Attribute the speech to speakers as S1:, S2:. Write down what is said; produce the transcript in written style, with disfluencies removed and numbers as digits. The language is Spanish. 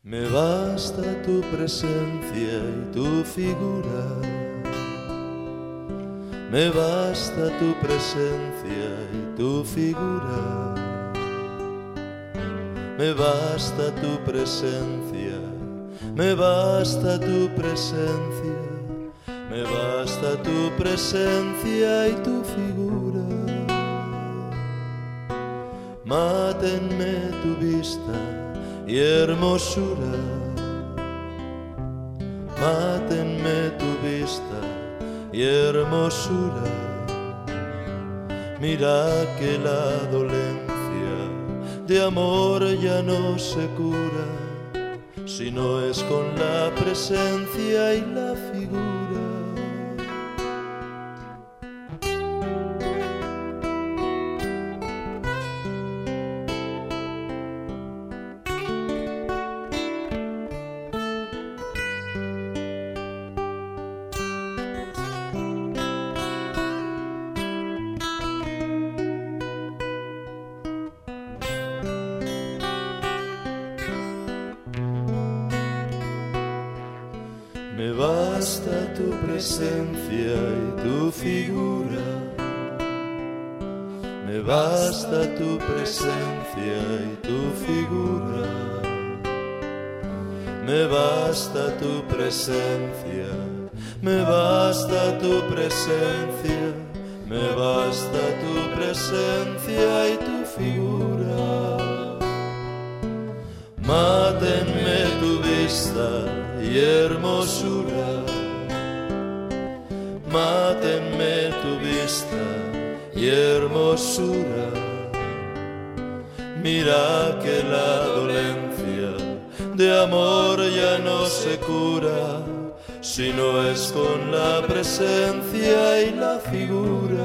S1: Me basta tu presencia y tu figura. Me basta tu presencia y tu figura. Me basta tu presencia, me basta tu presencia, me basta tu presencia y tu figura. Mátenme tu vista y hermosura. Mátenme tu vista y hermosura. Mira que la dolencia de amor ya no se cura, si no es con la presencia y la figura. Me basta tu presencia y tu figura. Me basta tu presencia y tu figura. Me basta tu presencia. Me basta tu presencia. Me basta tu presencia y tu figura. Mátenme tu vista y hermosura. Mátenme tu vista y hermosura. Mira que la dolencia de amor ya no se cura, si no es con la presencia y la figura.